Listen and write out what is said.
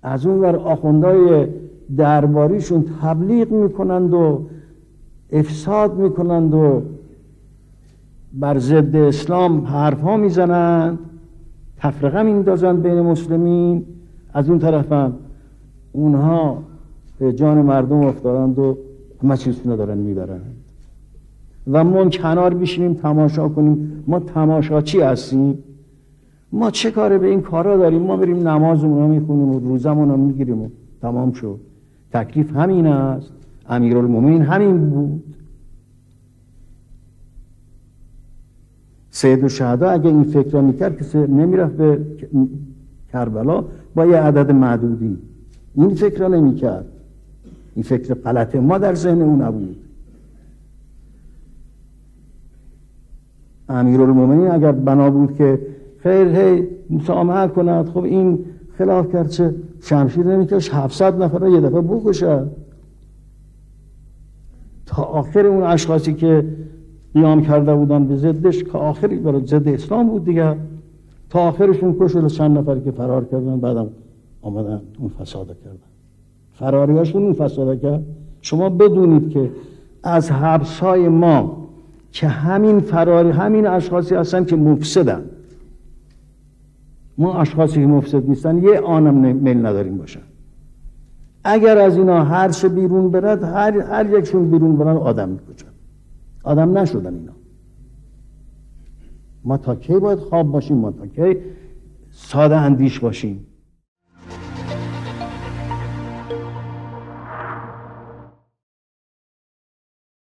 از اون ور آخوندهای درباریشون تبلیغ میکنند و افساد میکنند و بر ضد اسلام حرفها میزنند، تفرقه میندازند بین مسلمین. از اون طرف هم اونها به جان مردم افتادند و همه چیزشون دارن میبرند و ما کنار بشینیم تماشا کنیم. ما تماشاچی هستیم؟ ما چه کاره به این کارا داریم؟ ما بریم نمازمون رو میخونیم و روزمون رو میگیریم و تمام شد. تکلیف همین است. امیرالمومنین همین بود. سید الشهدا اگه این فکر را میکرد که نمیرفت به کربلا با یه عدد معدودی. این فکر را نمیکرد. این فکر غلطه ما در ذهن اون نبود. امیرالمومنین اگر بنا بود که خیر هی مسامحه کند، خب این خلاف کرد چه شمشیر نمیکش 700 نفر را یه دفعه بکشد. تا آخر اون اشخاصی که قیام کرده بودن به ضدش که آخری برای ضد اسلام بود دیگه، تا آخرشون کشل چند نفری که فرار کردن بعدم آمدن اون فساده کردن. فراریاشون اون فساده کرد. شما بدونید که از حبس‌های ما که همین اشخاصی هستن که مفسدن. ما اشخاصی که مفسد نیستن یه آنم میل نداریم باشن. اگر از اینا هر چه بیرون برد، هر یکشون بیرون برن آدم میکشن. آدم نشدن اینا. ما تا کی باید خواب باشیم؟ ما تا کی ساده اندیش باشیم؟